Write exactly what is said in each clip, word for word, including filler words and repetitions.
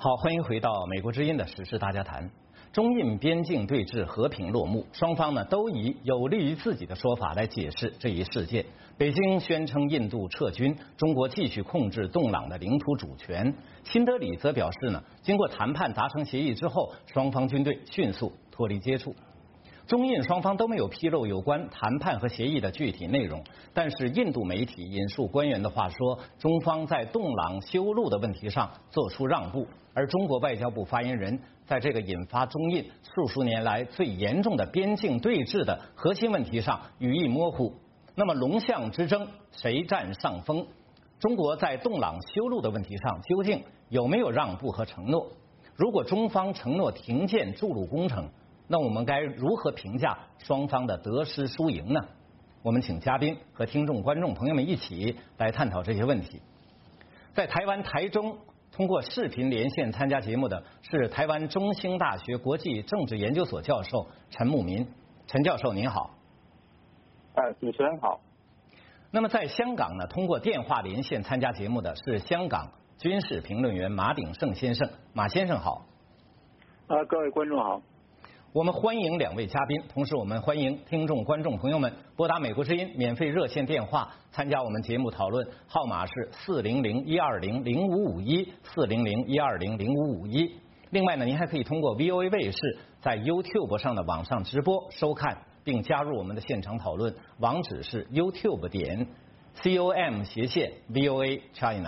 好，欢迎回到美国之音的时事大家谈。中印边境对峙和平落幕，双方呢都以有利于自己的说法来解释这一事件。北京宣称印度撤军，中国继续控制洞朗的领土主权。新德里则表示呢，经过谈判达成协议之后，双方军队迅速脱离接触。中印双方都没有披露有关谈判和协议的具体内容，但是印度媒体引述官员的话说，中方在洞朗修路的问题上做出让步，而中国外交部发言人在这个引发中印数十年来最严重的边境对峙的核心问题上语意模糊。那么龙象之争谁占上风？中国在洞朗修路的问题上究竟有没有让步和承诺？如果中方承诺停建筑路工程，那我们该如何评价双方的得失输赢呢？我们请嘉宾和听众观众朋友们一起来探讨这些问题。在台湾台中通过视频连线参加节目的是台湾中兴大学国际政治研究所教授陈慕民。陈教授您好。 呃，主持人好。 那么在香港呢，通过电话连线参加节目的是香港军事评论员马鼎盛先生。马先生好。 呃，各位观众好。 我们欢迎两位嘉宾，同时我们欢迎听众观众朋友们拨打美国之音免费热线电话参加我们节目讨论，号码是四零零一二零零五五一四零零一二零零五五一。另外呢，您还可以通过 V O A 卫视在 YouTube 上的网上直播收看并加入我们的现场讨论，网址是 YouTube 点 com 斜线 V O A China。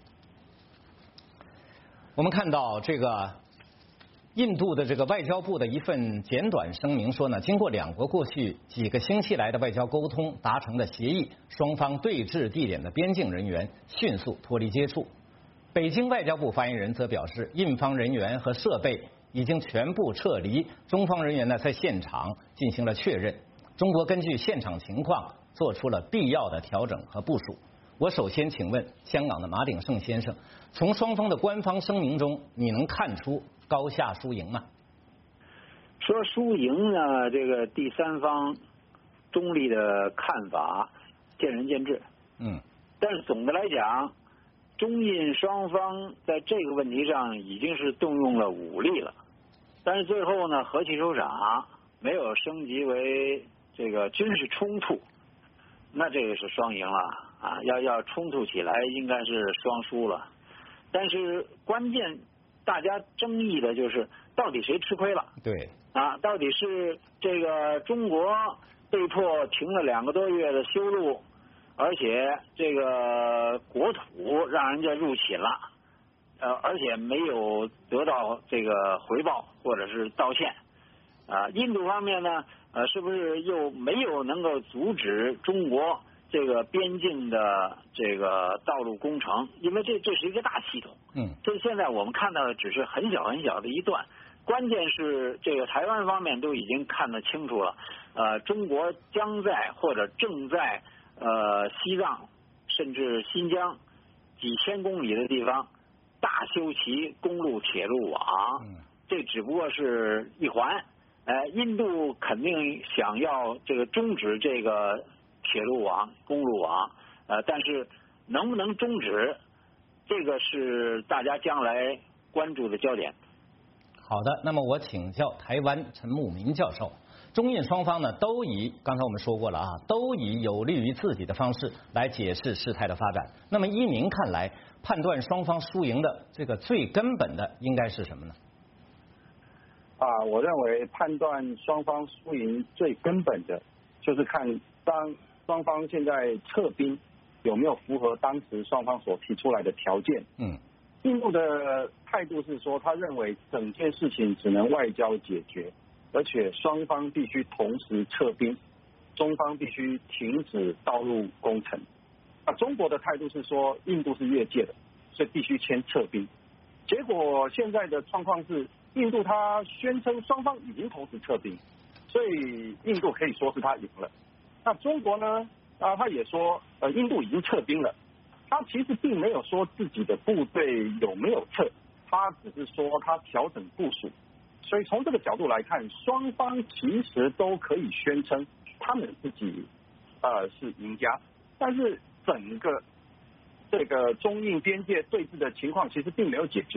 我们看到这个印度的这个外交部的一份简短声明说呢，经过两国过去几个星期来的外交沟通达成的协议，双方对峙地点的边境人员迅速脱离接触。北京外交部发言人则表示，印方人员和设备已经全部撤离，中方人员呢在现场进行了确认。中国根据现场情况做出了必要的调整和部署。我首先请问香港的马鼎盛先生，从双方的官方声明中，你能看出高下输赢吗？ 说输赢呢，这个第三方中立的看法见仁见智。 嗯。 但是总的来讲，中印双方在这个问题上已经是动用了武力了，但是最后呢，和气收场，没有升级为这个军事冲突，那这个是双赢了啊！要要冲突起来，应该是双输了。但是关键大家争议的就是到底谁吃亏了？ 对啊，到底是这个中国被迫停了两个多月的修路，而且这个国土让人家入侵了，呃，而且没有得到这个回报或者是道歉。啊，印度方面呢，呃，是不是又没有能够阻止中国这个边境的这个道路工程？因为这这是一个大系统。 嗯。 这现在我们看到的只是很小很小的一段，关键是这个台湾方面都已经看得清楚了。呃，中国将在或者正在呃西藏甚至新疆几千公里的地方大修其公路铁路网。嗯。这只不过是一环。呃，印度肯定想要这个终止这个铁路网、公路网，呃，但是能不能终止，这个是大家将来关注的焦点。 好的，那么我请教台湾陈慕民教授，中印双方呢都以刚才我们说过了啊，都以有利于自己的方式来解释事态的发展。那么依您看来，判断双方输赢的这个最根本的应该是什么呢？ 啊，我认为判断双方输赢最根本的，就是看当双方现在撤兵有没有符合当时双方所提出来的条件。 嗯， 印度的态度是说，他认为整件事情只能外交解决，而且双方必须同时撤兵，中方必须停止道路工程。啊，中国的态度是说，印度是越界的，所以必须先撤兵。结果现在的状况是，印度他宣称双方已经同时撤兵，所以印度可以说是他赢了。那中国呢？啊，他也说，呃，印度已经撤兵了。他其实并没有说自己的部队有没有撤，他只是说他调整部署。所以从这个角度来看，双方其实都可以宣称他们自己呃是赢家，但是整个这个中印边界对峙的情况其实并没有解决。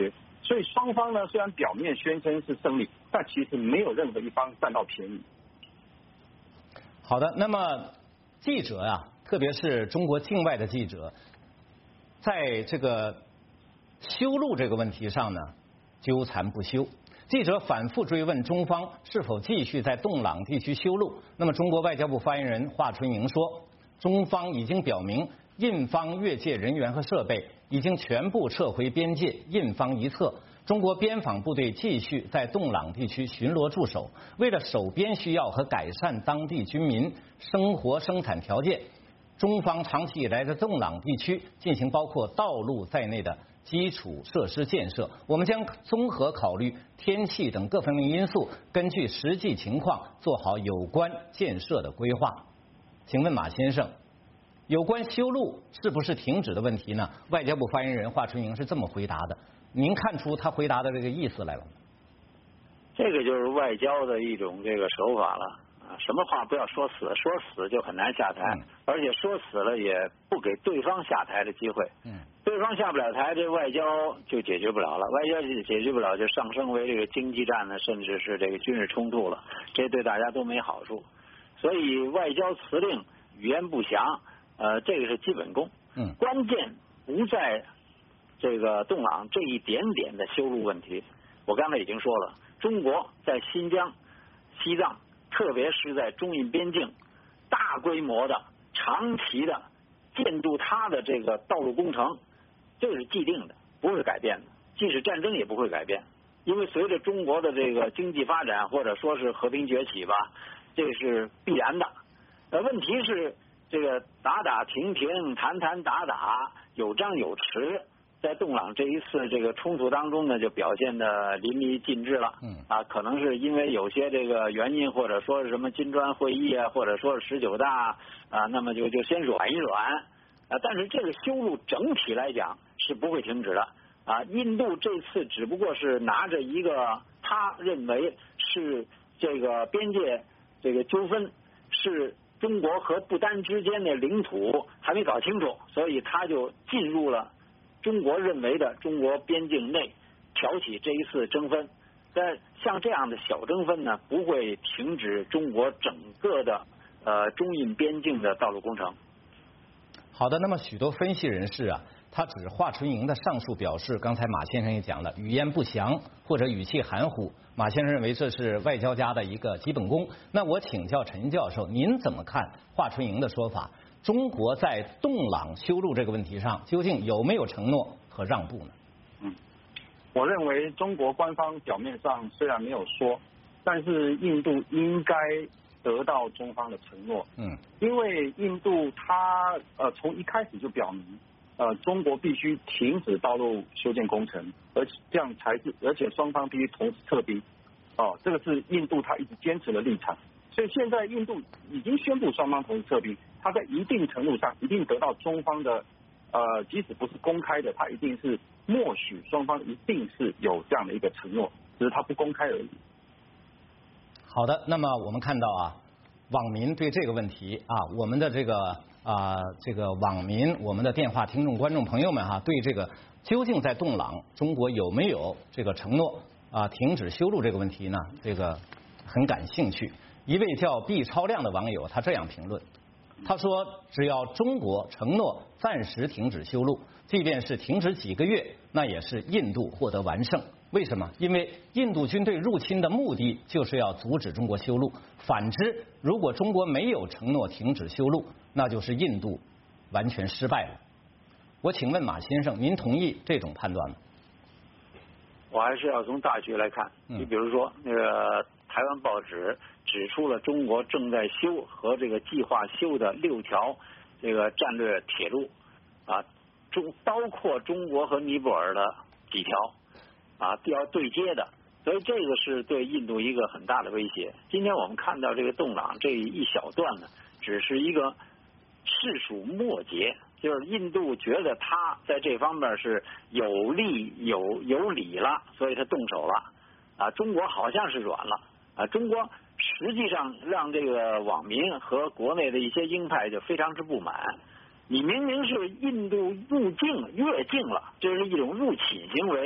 所以双方呢虽然表面宣称是胜利，但其实没有任何一方占到便宜。 好的，那么记者啊，特别是中国境外的记者，在这个修路这个问题上呢，纠缠不休。记者反复追问中方是否继续在洞朗地区修路，那么中国外交部发言人华春莹说，中方已经表明，印方越界人员和设备已经全部撤回边界，印方一侧。中国边防部队继续在洞朗地区巡逻驻守，为了守边需要和改善当地居民生活生产条件，中方长期以来在洞朗地区进行包括道路在内的基础设施建设。我们将综合考虑天气等各方面因素，根据实际情况做好有关建设的规划。请问马先生，有关修路是不是停止的问题呢？外交部发言人华春莹是这么回答的，您看出他回答的这个意思来了吗？ 这个就是外交的一种这个手法了啊！什么话不要说死，说死就很难下台，嗯、而且说死了也不给对方下台的机会。嗯，对方下不了台，这外交就解决不了了，外交解决不了，就上升为这个经济战呢，甚至是这个军事冲突了，这对大家都没好处。所以外交辞令语言不详，呃，这个是基本功。嗯，关键不在这个洞朗这一点点的修路问题。我刚才已经说了，中国在新疆、西藏，特别是在中印边境，大规模的、长期的建筑它的这个道路工程，这是既定的，不会改变的，即使战争也不会改变。因为随着中国的这个经济发展，或者说是和平崛起吧，这是必然的。呃，问题是这个打打停停、谈谈打打，有张有弛。在洞朗这一次这个冲突当中呢，就表现的淋漓尽致了。嗯啊，可能是因为有些这个原因，或者说是什么金砖会议啊，或者说是十九大啊，那么就就先软一软啊。但是这个修路整体来讲是不会停止的啊。印度这次只不过是拿着一个他认为是这个边界这个纠纷是中国和不丹之间的领土还没搞清楚，所以他就进入了中国认为的中国边境内挑起这一次争纷。但像这样的小争纷呢，不会停止中国整个的呃中印边境的道路工程。 好的，那么许多分析人士啊，他指华春莹的上述表示，刚才马先生也讲了，语言不详或者语气含糊，马先生认为这是外交家的一个基本功。那我请教陈教授，您怎么看华春莹的说法？中国在洞朗修路这个问题上，究竟有没有承诺和让步呢？ 嗯，我认为中国官方表面上虽然没有说，但是印度应该得到中方的承诺。嗯，因为印度它呃从一开始就表明，呃中国必须停止道路修建工程，而这样才是，而且双方必须同时撤兵。哦，这个是印度它一直坚持的立场。所以现在印度已经宣布双方同时撤兵，他在一定程度上一定得到中方的呃，即使不是公开的，他一定是默许双方一定是有这样的一个承诺，只是他不公开而已。 好的，那么我们看到啊，网民对这个问题啊，我们的这个啊这个网民，我们的电话听众观众朋友们哈、啊，对这个究竟在洞朗中国有没有这个承诺啊停止修路这个问题呢，这个很感兴趣。一位叫毕超亮的网友，他这样评论，他说：“只要中国承诺暂时停止修路，即便是停止几个月，那也是印度获得完胜。为什么？因为印度军队入侵的目的就是要阻止中国修路。反之，如果中国没有承诺停止修路，那就是印度完全失败了。”我请问马先生，您同意这种判断吗？ 我还是要从大局来看。你比如说，那个台湾报纸指出了中国正在修和这个计划修的六条这个战略铁路啊，中包括中国和尼泊尔的几条啊要对接的，所以这个是对印度一个很大的威胁。今天我们看到这个洞朗这一小段呢，只是一个世属末节。就是印度觉得他在这方面是有利有有理了，所以他动手了啊。中国好像是软了啊。中国实际上让这个网民和国内的一些鹰派就非常之不满。你明明是印度入境越境了，这是一种入侵行为，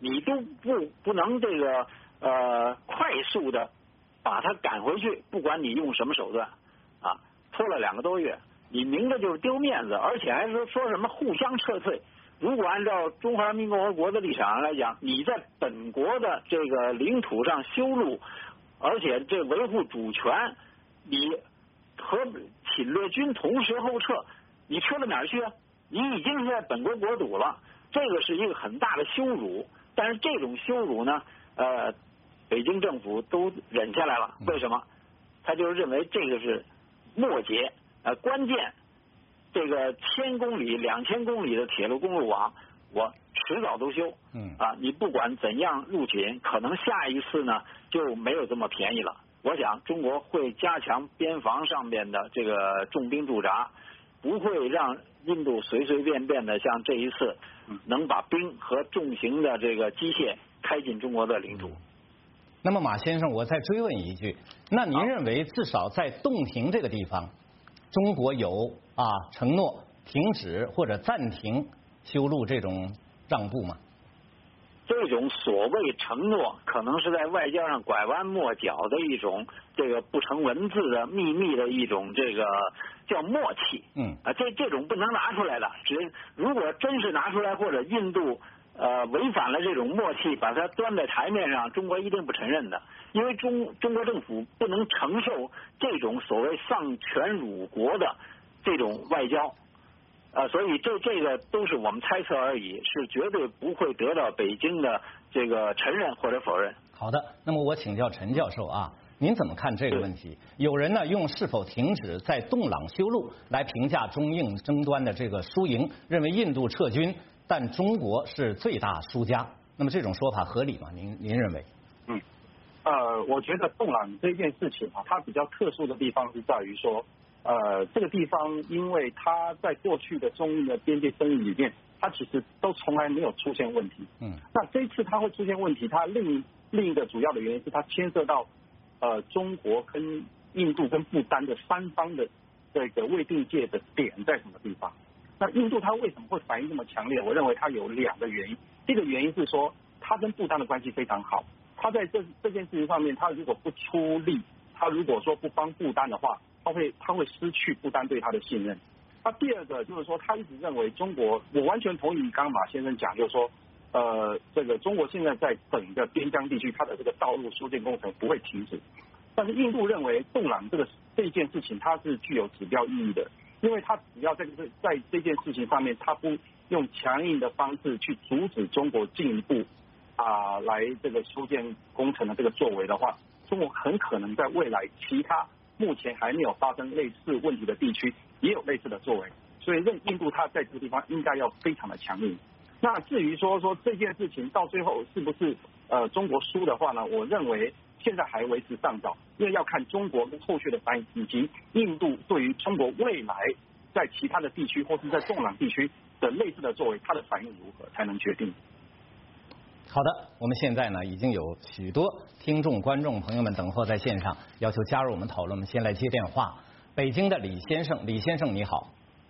你都不不能这个呃快速的把他赶回去，不管你用什么手段啊，拖了两个多月，你明着就是丢面子，而且还说说什么互相撤退。如果按照中华人民共和国的立场上来讲，你在本国的这个领土上修路，而且这维护主权，你和侵略军同时后撤，你撤到哪儿去啊？你已经是在本国国土了，这个是一个很大的羞辱。但是这种羞辱呢，呃，北京政府都忍下来了。为什么？他就是认为这个是末节，呃，关键。这个千公里、两千公里的铁路公路网，我迟早都修。嗯啊，你不管怎样入侵，可能下一次呢就没有这么便宜了。我想中国会加强边防上面的这个重兵驻扎，不会让印度随随便便的像这一次能把兵和重型的这个机械开进中国的领土。 那么马先生，我再追问一句，那您认为至少在洞庭这个地方，中国有啊承诺停止或者暂停修路这种让步吗？ 这种所谓承诺，可能是在外交上拐弯抹角的一种这个不成文字的秘密的一种这个叫默契。嗯啊，这这种不能拿出来的。只如果真是拿出来，或者印度呃违反了这种默契，把它端在台面上，中国一定不承认的。因为中中国政府不能承受这种所谓丧权辱国的这种外交。啊，所以这这个都是我们猜测而已，是绝对不会得到北京的这个承认或者否认。 好的，那么我请教陈教授啊，您怎么看这个问题？有人呢用是否停止在洞朗修路来评价中印争端的这个输赢，认为印度撤军，但中国是最大输家。那么这种说法合理吗？您您认为？ 嗯，呃，我觉得洞朗这件事情啊，它比较特殊的地方是在于说。呃，这个地方，因为它在过去的中印的边界争议里面，它其实都从来没有出现问题。嗯，那这一次它会出现问题，它另另一个主要的原因是它牵涉到呃中国跟印度跟不丹的三方的这个未定界的点在什么地方？那印度它为什么会反应这么强烈？我认为它有两个原因。第一个原因是说，它跟不丹的关系非常好，它在这这件事情上面，它如果不出力，它如果说不帮不丹的话。他会他会失去不丹对他的信任。那第二个就是说，他一直认为中国，我完全同意刚刚马先生讲，就是说，呃，这个中国现在在整个边疆地区，它的这个道路修建工程不会停止。但是印度认为洞朗这个这件事情，它是具有指标意义的，因为它只要在这在这件事情上面，它不用强硬的方式去阻止中国进一步啊、呃、来这个修建工程的这个作为的话，中国很可能在未来其他。目前还没有发生类似问题的地区，也有类似的作为，所以认印度它在这个地方应该要非常的强硬。那至于说说这件事情到最后是不是呃中国输的话呢？我认为现在还为时尚早，因为要看中国跟后续的反应，以及印度对于中国未来在其他的地区或是在洞朗地区的类似的作为，它的反应如何才能决定。 好的，我们现在呢已经有许多听众、观众朋友们等候在线上，要求加入我们讨论。我们先来接电话，北京的李先生，李先生你好。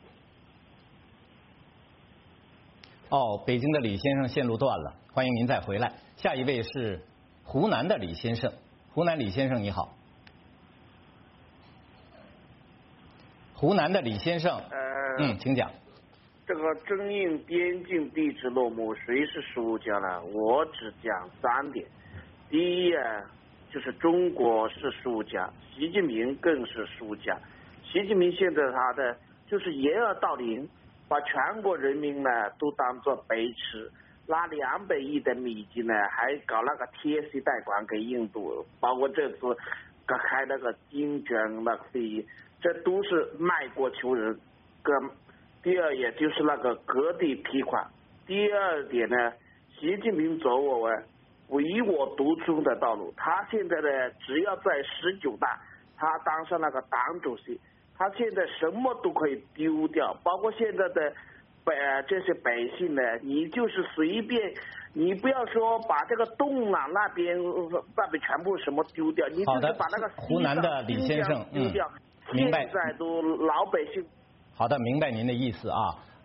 哦，北京的李先生线路断了，欢迎您再回来。下一位是湖南的李先生，湖南李先生你好。湖南的李先生，呃、嗯，请讲。 这个中印边境地址落幕，谁是输家呢？我只讲三点。第一啊，就是中国是输家，习近平更是输家。习近平现在他的就是掩耳盗铃，把全国人民呢都当作白痴，拿两百亿的美金呢，还搞那个 T S C 贷款给印度，包括这次开那个金砖那个会议，这都是卖国求人，跟。第二，也就是那个割地批款。第二点呢，习近平走我唯我独尊的道路。他现在呢，只要在十九大，他当上那个党主席，他现在什么都可以丢掉，包括现在的百这些百姓呢，你就是随便，你不要说把这个洞朗那边那边全部什么丢掉，你就是把那个湖南的李先生丢掉， 嗯，明白。 现在都老百姓。 好的，明白您的意思啊。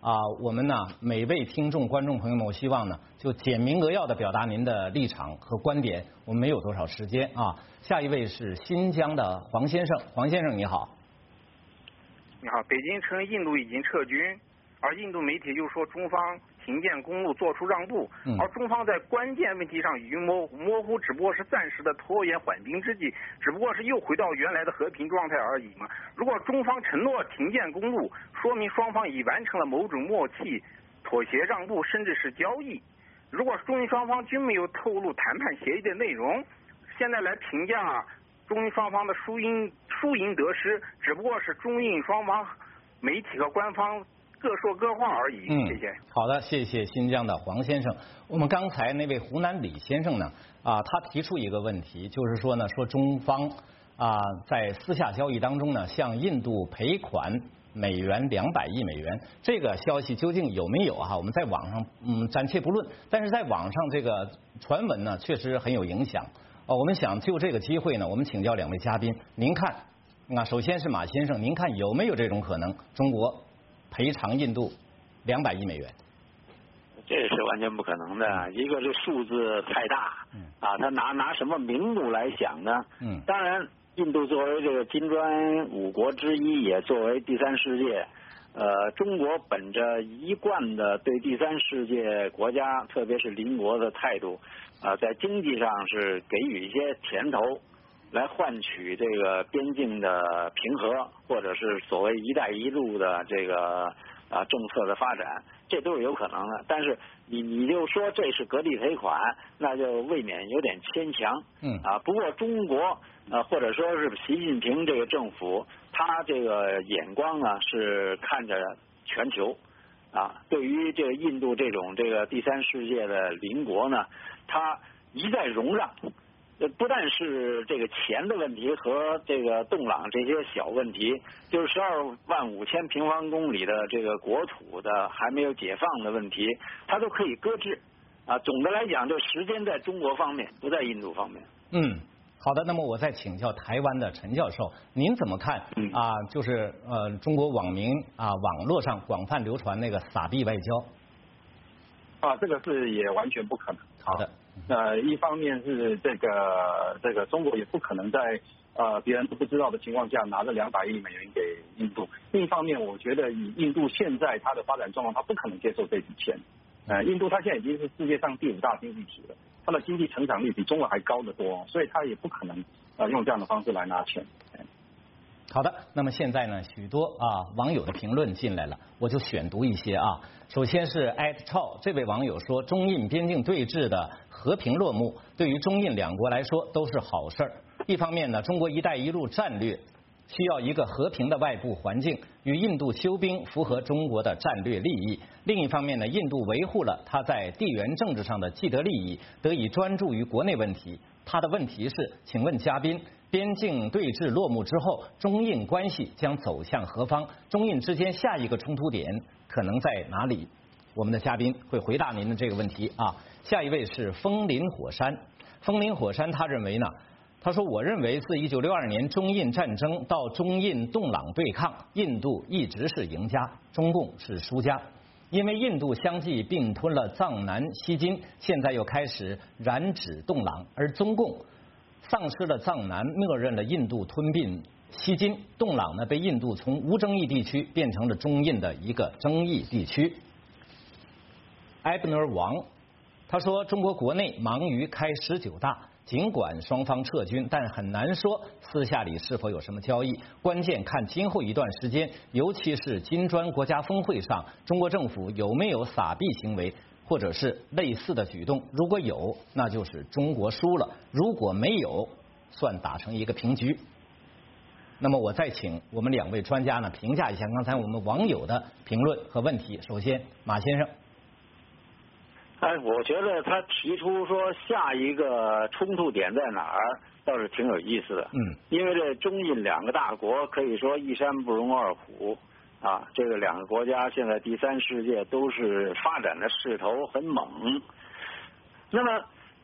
啊，我们呢每位听众、观众朋友们，我希望呢就简明扼要的表达您的立场和观点。我们没有多少时间啊。下一位是新疆的黄先生，黄先生你好。 你好，北京称印度已经撤军，而印度媒体又说中方停建公路做出让步， 嗯、 而中方在关键问题上语言模糊，模糊只不过是暂时的拖延缓兵之计，只不过是又回到原来的和平状态而已嘛。如果中方承诺停建公路，说明双方已完成了某种默契、妥协、让步，甚至是交易。如果中印双方均没有透露谈判协议的内容，现在来评价中印双方的输赢输赢得失，只不过是中印双方媒体和官方各说各话而已。 嗯， 谢谢。 好的，谢谢新疆的黄先生。我们刚才那位湖南李先生呢，啊，他提出一个问题，就是说呢，说中方啊在私下交易当中呢，向印度赔款美元两百亿美元，这个消息究竟有没有啊？我们在网上嗯暂且不论，但是在网上这个传闻呢，确实很有影响。哦，我们想就这个机会呢，我们请教两位嘉宾，您看，那首先是马先生，您看有没有这种可能？中国赔偿印度两百亿美元？ 这是完全不可能的。一个是数字太大，啊，他拿拿什么名目来想呢？ 嗯， 当然，印度作为这个金砖五国之一，也作为第三世界，呃，中国本着一贯的对第三世界国家，特别是邻国的态度，啊、呃，在经济上是给予一些甜头，来换取这个边境的平和，或者是所谓“一带一路”的这个啊、呃、政策的发展，这都是有可能的。但是你你就说这是割地赔款，那就未免有点牵强。 嗯啊，不过中国呃或者说是习近平这个政府，他这个眼光呢是看着全球。啊，对于这个印度这种这个第三世界的邻国呢，他一再容让。呃，不但是这个钱的问题和这个洞朗这些小问题，就是十二万五千平方公里的这个国土的还没有解放的问题，它都可以搁置。啊，总的来讲，这时间在中国方面，不在印度方面。 嗯，好的。那么我再请教台湾的陈教授，您怎么看啊？就是呃，中国网民啊，网络上广泛流传那个撒币外交。 啊，这个是也完全不可能。 好的。 呃，一方面是这个这个中国也不可能在呃别人都不知道的情况下拿着两百亿美元给印度。另一方面，我觉得以印度现在它的发展状况，它不可能接受这笔钱。呃，印度它现在已经是世界上第五大经济体了，它的经济成长率比中国还高得多，所以它也不可能呃用这样的方式来拿钱。 好的，那么现在呢，许多啊网友的评论进来了，我就选读一些啊。首先是艾特超这位网友说，中印边境对峙的和平落幕，对于中印两国来说都是好事儿。一方面呢，中国“一带一路”战略需要一个和平的外部环境，与印度休兵符合中国的战略利益。另一方面呢，印度维护了它在地缘政治上的既得利益，得以专注于国内问题。他的问题是，请问嘉宾，边境对峙落幕之后，中印关系将走向何方？中印之间下一个冲突点可能在哪里？我们的嘉宾会回答您的这个问题啊。下一位是风林火山，风林火山他认为呢，他说我认为自一九六二年中印战争到中印洞朗对抗，印度一直是赢家，中共是输家。因为印度相继并吞了藏南、西金，现在又开始染指洞朗，而中共丧失了藏南，默认了印度吞并西金，洞朗呢被印度从无争议地区变成了中印的一个争议地区。埃布尔王他说，中国国内忙于开十九大，尽管双方撤军，但很难说私下里是否有什么交易。关键看今后一段时间，尤其是金砖国家峰会上，中国政府有没有撒币行为，或者是类似的举动。如果有，那就是中国输了；如果没有，算打成一个平局。那么我再请我们两位专家呢评价一下刚才我们网友的评论和问题。首先，马先生。 哎，我觉得他提出说下一个冲突点在哪儿，倒是挺有意思的。 嗯， 因为这中印两个大国可以说一山不容二虎啊，这个两个国家现在第三世界都是发展的势头很猛。那么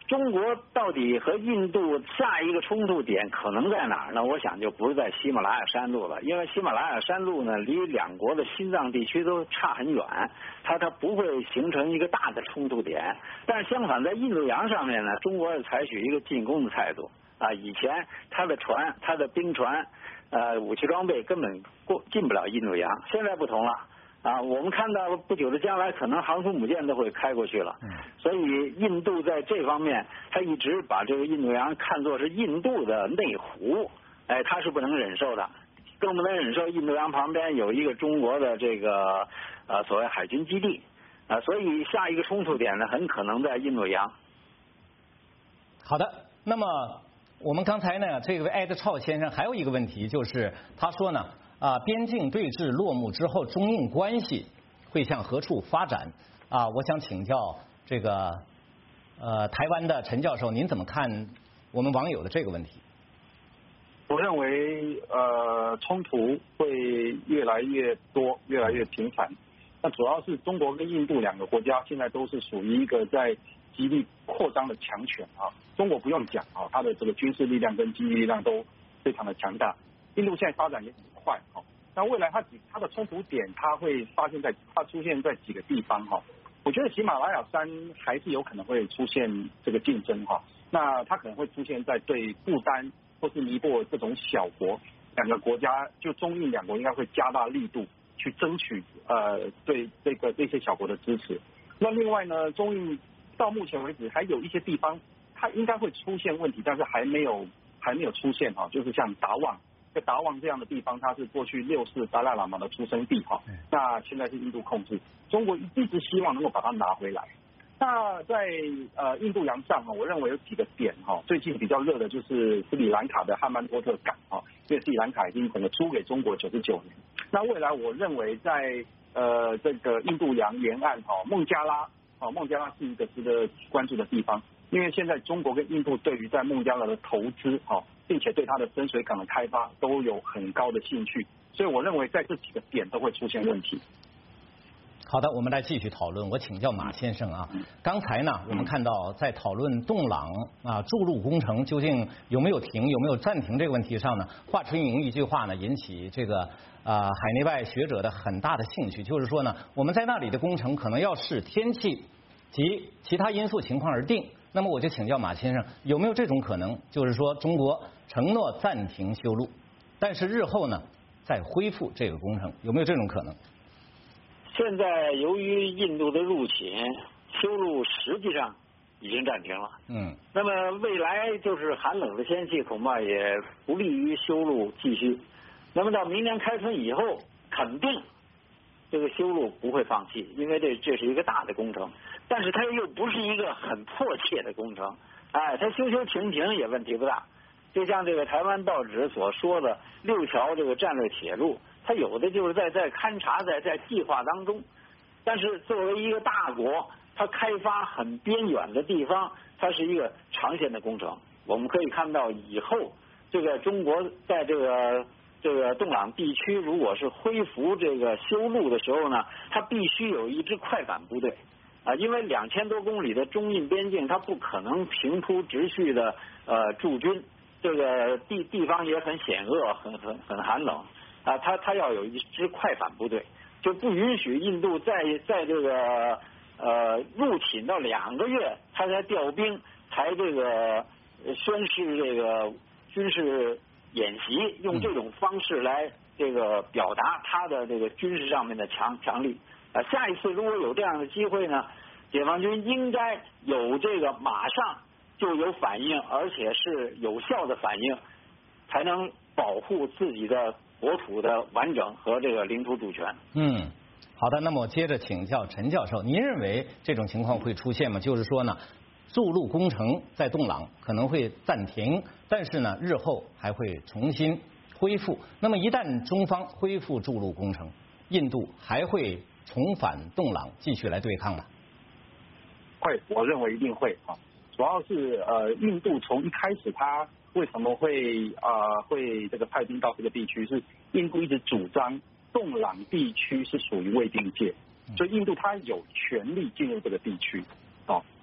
中国到底和印度下一个冲突点可能在哪儿呢？我想就不是在喜马拉雅山路了，因为喜马拉雅山路呢离两国的心脏地区都差很远，它它不会形成一个大的冲突点。但是相反，在印度洋上面呢，中国是采取一个进攻的态度啊。以前它的船、它的兵船、呃武器装备根本过进不了印度洋，现在不同了。啊，我们看到不久的将来，可能航空母舰都会开过去了。所以印度在这方面，他一直把这个印度洋看作是印度的内湖，哎，他是不能忍受的，更不能忍受印度洋旁边有一个中国的这个呃所谓海军基地啊，所以下一个冲突点呢，很可能在印度洋。 好的，那么我们刚才呢，这位艾德超先生还有一个问题，就是他说呢。啊，边境对峙落幕之后，中印关系会向何处发展？啊，我想请教这个呃台湾的陈教授，您怎么看我们网友的这个问题？ 我认为呃冲突会越来越多，越来越频繁。那主要是中国跟印度两个国家现在都是属于一个在极力扩张的强权啊。中国不用讲啊，它的这个军事力量跟经济力量都非常的强大。印度现在发展也很快哈，那未来它几它的冲突点，它会发现在它出现在几个地方哈。我觉得喜马拉雅山还是有可能会出现这个竞争哈，那它可能会出现在对不丹或是尼泊尔这种小国，两个国家就中印两国应该会加大力度去争取呃对这个这些小国的支持。那另外呢，中印到目前为止还有一些地方它应该会出现问题，但是还没有还没有出现哈，就是像达旺。在达旺这样的地方，它是过去六世达赖喇嘛的出生地哈，那现在是印度控制，中国一直希望能够把它拿回来。那在呃印度洋上哈，我认为有几个点哈，最近比较热的就是斯里兰卡的汉曼波特港哈，因为斯里兰卡已经整个租给中国九十九年。那未来我认为在呃这个印度洋沿岸哈，孟加拉啊孟加拉是一个值得关注的地方，因为现在中国跟印度对于在孟加拉的投资哈。并且对它的深水港的开发都有很高的兴趣，所以我认为在这几个点都会出现问题。 好的，我们来继续讨论。我请教马先生啊，刚才呢，我们看到在讨论洞朗啊筑路工程究竟有没有停、有没有暂停这个问题上呢，华春莹一句话呢引起这个啊海内外学者的很大的兴趣，就是说呢，我们在那里的工程可能要视天气及其他因素情况而定。那么我就请教马先生，有没有这种可能，就是说中国承诺暂停修路，但是日后呢再恢复这个工程，有没有这种可能？ 现在由于印度的入侵，修路实际上已经暂停了。嗯。那么未来就是寒冷的天气，恐怕也不利于修路继续。那么到明年开春以后，肯定这个修路不会放弃，因为这这是一个大的工程，但是它又不是一个很迫切的工程，哎，它修修停停也问题不大。就像这个台湾报纸所说的六条这个战略铁路，它有的就是在在勘察在在计划当中，但是作为一个大国，它开发很边远的地方，它是一个长线的工程。我们可以看到以后这个中国在这个这个洞朗地区，如果是恢复这个修路的时候呢，它必须有一支快板部队啊，因为两千多公里的中印边境，它不可能平铺直叙的呃驻军，这个地地方也很险恶，很很很寒冷啊，它它要有一支快板部队，就不允许印度在在这个呃入侵到两个月，它才调兵，才这个宣示这个军事演习，用这种方式来这个表达他的这个军事上面的强强力啊。下一次如果有这样的机会呢，解放军应该有这个马上就有反应，而且是有效的反应，才能保护自己的国土的完整和这个领土主权。 嗯，好的，那么我接着请教陈教授，您认为这种情况会出现吗？就是说呢，筑路工程在洞朗可能会暂停，但是呢，日后还会重新恢复。那么一旦中方恢复筑路工程，印度还会重返洞朗继续来对抗吗？ 会，我认为一定会啊。主要是呃，印度从一开始它为什么会啊、呃、会这个派兵到这个地区，是印度一直主张洞朗地区是属于未定界，所以印度它有权利进入这个地区。哦，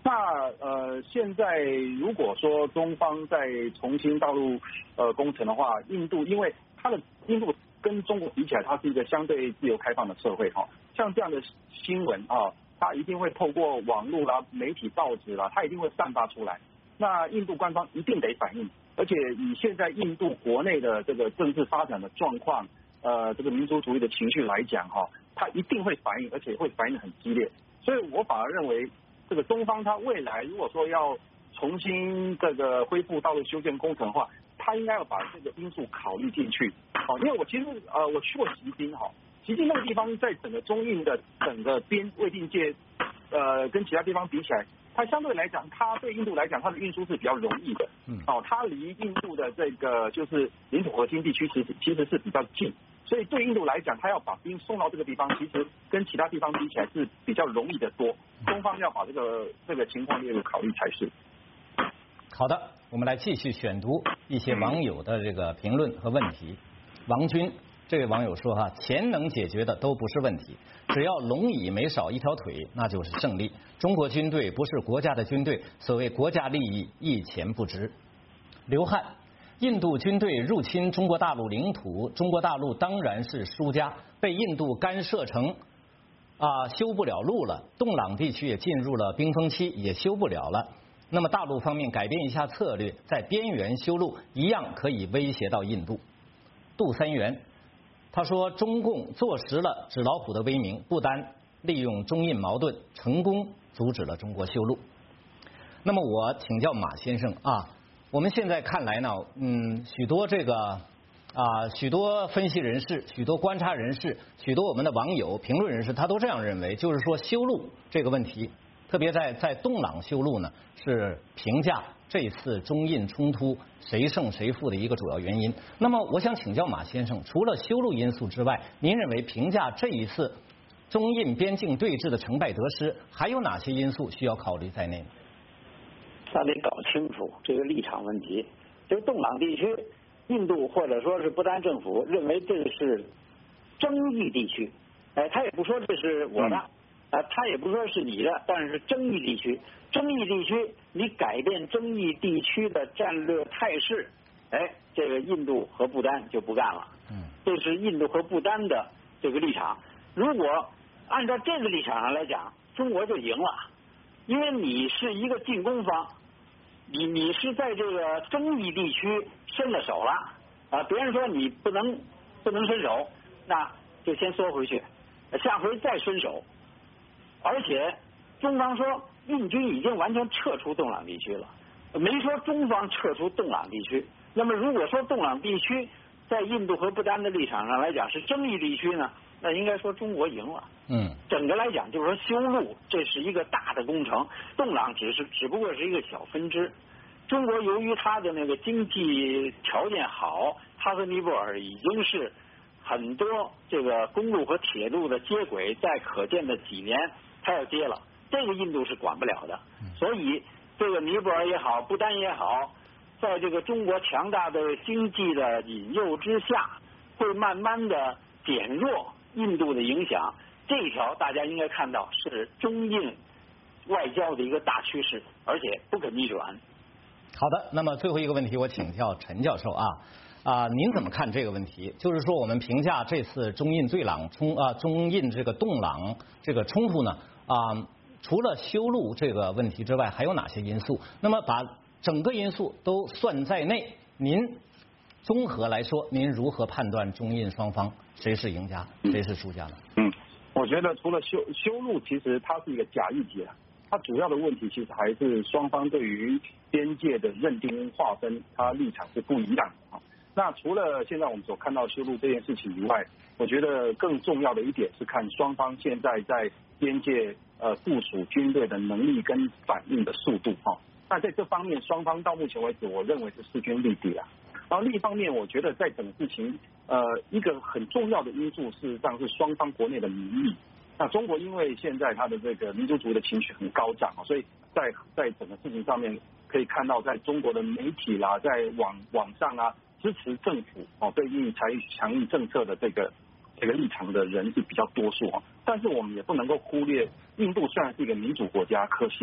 那呃，现在如果说中方在重新道路呃工程的话，印度因为它的印度跟中国比起来，它是一个相对自由开放的社会哈，像这样的新闻啊，它一定会透过网络啦、媒体、报纸啦，它一定会散发出来。那印度官方一定得反应，而且以现在印度国内的这个政治发展的状况，呃，这个民族主义的情绪来讲哈，它一定会反应，而且会反应得很激烈。所以我反而认为。这个中方它未来如果说要重新这个恢复道路修建工程的话，它应该要把这个因素考虑进去。好，因为我其实呃我去过旗津哈，旗津那个地方在整个中印的整个边未定界，呃跟其他地方比起来，它相对来讲，它对印度来讲，它的运输是比较容易的。嗯。哦，它离印度的这个就是领土核心地区，其实其实是比较近。所以对印度来讲，他要把兵送到这个地方，其实跟其他地方比起来是比较容易的多。中方要把这个这个情况列入考虑才是。 好的，我们来继续选读一些网友的这个评论和问题。王军这位网友说哈，钱能解决的都不是问题，只要龙椅没少一条腿，那就是胜利。中国军队不是国家的军队，所谓国家利益一钱不值。刘汉。印度军队入侵中国大陆领土，中国大陆当然是输家，被印度干涉成啊修不了路了，洞朗地区也进入了冰封期，也修不了了。那么大陆方面改变一下策略，在边缘修路，一样可以威胁到印度。杜三元他说，中共坐实了纸老虎的威名，不单利用中印矛盾，成功阻止了中国修路。那么我请教马先生啊。我们现在看来呢，嗯，许多这个啊，许多分析人士、许多观察人士、许多我们的网友、评论人士，他都这样认为，就是说修路这个问题，特别在在洞朗修路呢，是评价这次中印冲突谁胜谁负的一个主要原因。那么，我想请教马先生，除了修路因素之外，您认为评价这一次中印边境对峙的成败得失，还有哪些因素需要考虑在内呢？ 他得搞清楚这个立场问题。就是洞朗地区，印度或者说是不丹政府认为这是争议地区，哎，他也不说这是我的，啊，他也不说是你的，但是争议地区，争议地区，你改变争议地区的战略态势，哎，这个印度和不丹就不干了。嗯，这是印度和不丹的这个立场。如果按照这个立场上来讲，中国就赢了，因为你是一个进攻方。你你是在这个争议地区伸了手了啊，别人说你不能不能伸手，那就先缩回去，下回再伸手。而且中方说印军已经完全撤出洞朗地区了，没说中方撤出洞朗地区。那么如果说洞朗地区在印度和不丹的立场上来讲是争议地区呢，那应该说中国赢了。嗯，整个来讲就是说修路这是一个大的工程，洞朗只是只不过是一个小分支。中国由于它的那个经济条件好，它和尼泊尔已经是很多这个公路和铁路的接轨，在可见的几年它要接了，这个印度是管不了的。所以这个尼泊尔也好，不丹也好，在这个中国强大的经济的引诱之下，会慢慢的减弱印度的影响。这一条大家应该看到是中印外交的一个大趋势，而且不可逆转。 好的，那么最后一个问题，我请教陈教授啊啊，您怎么看这个问题？就是说，我们评价这次中印对朗冲啊，中印这个洞朗这个冲突呢啊，除了修路这个问题之外，还有哪些因素？那么把整个因素都算在内，您综合来说，您如何判断中印双方谁是赢家，谁是输家呢？ 嗯，我觉得除了修修路，其实它是一个假议题啊。它主要的问题其实还是双方对于边界的认定划分，它立场是不一样的啊。那除了现在我们所看到修路这件事情以外，我觉得更重要的一点是看双方现在在边界呃部署军队的能力跟反应的速度哈。那在这方面，双方到目前为止，我认为是势均力敌啊。然后另一方面，我觉得在整个事情呃一个很重要的因素，事实上是双方国内的民意。那中国因为现在它的这个民族主义的情绪很高涨啊，所以在在整个事情上面可以看到，在中国的媒体啦，在网网上啊，支持政府哦对印采取强硬政策的这个这个立场的人是比较多数啊。但是我们也不能够忽略，印度虽然是一个民主国家，可是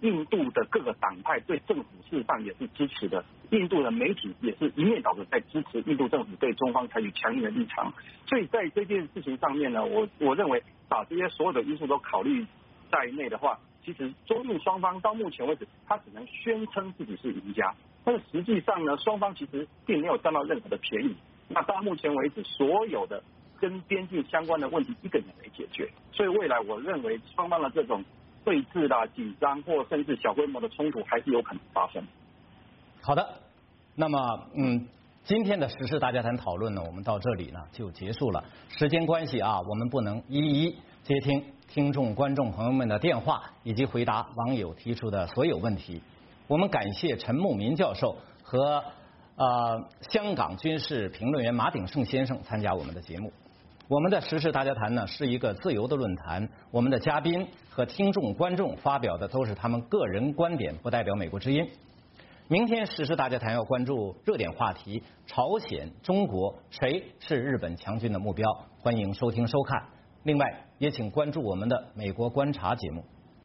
印度的各个党派对政府事实上也是支持的，印度的媒体也是一面倒的在支持印度政府对中方采取强硬的立场。所以在这件事情上面呢，我我认为把这些所有的因素都考虑在内的话，其实中印双方到目前为止，他只能宣称自己是赢家，但是实际上呢，双方其实并没有占到任何的便宜。那到目前为止，所有的跟边境相关的问题一个也没解决，所以未来我认为双方的这种对峙啦、紧张或甚至小规模的冲突还是有可能发生。 好的，那么嗯，今天的时事大家谈讨论呢，我们到这里呢就结束了。时间关系啊，我们不能一一接听听众、观众朋友们的电话，以及回答网友提出的所有问题。我们感谢陈牧民教授和呃香港军事评论员马鼎盛先生参加我们的节目。我们的时事大家谈呢是一个自由的论坛，我们的嘉宾和听众、观众发表的都是他们个人观点，不代表美国之音。明天时事大家谈要关注热点话题：朝鲜、中国，谁是日本强军的目标？欢迎收听收看。另外，也请关注我们的美国观察节目。